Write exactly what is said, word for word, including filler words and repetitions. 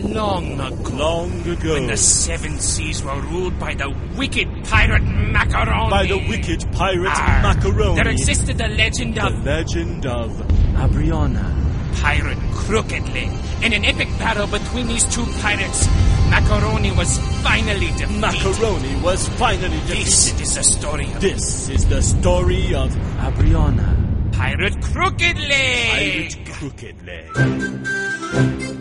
long ago. Long ago. When the seven seas were ruled by the wicked pirate Macaroni. By the wicked pirate Arr, Macaroni. There existed the legend The of legend of Abriana. Pirate Crooked Leg. In an epic battle between these two pirates, Macaroni was finally defeated. Macaroni was finally defeated. This is the story of This is the story of Abriana. Pirate Crooked Leg. Pirate Crooked Leg.